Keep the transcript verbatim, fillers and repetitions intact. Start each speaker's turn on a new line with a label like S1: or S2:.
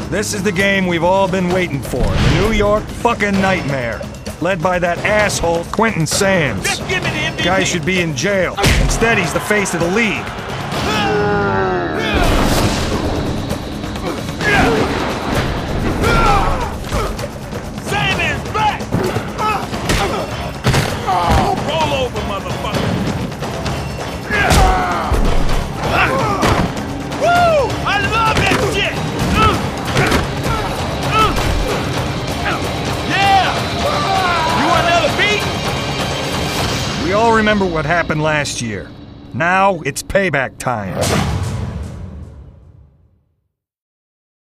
S1: This is the game we've all been waiting for. The New York fucking Nightmare. Led by that asshole, Quentin Sands.
S2: Just give me the M V P.
S1: Guy should be in jail. Instead, he's the face of the league.
S2: Sandman's back! Roll over, motherfucker! Woo! I love that shit! Yeah! You want another beat?
S1: We all remember what happened last year. Now, it's payback time.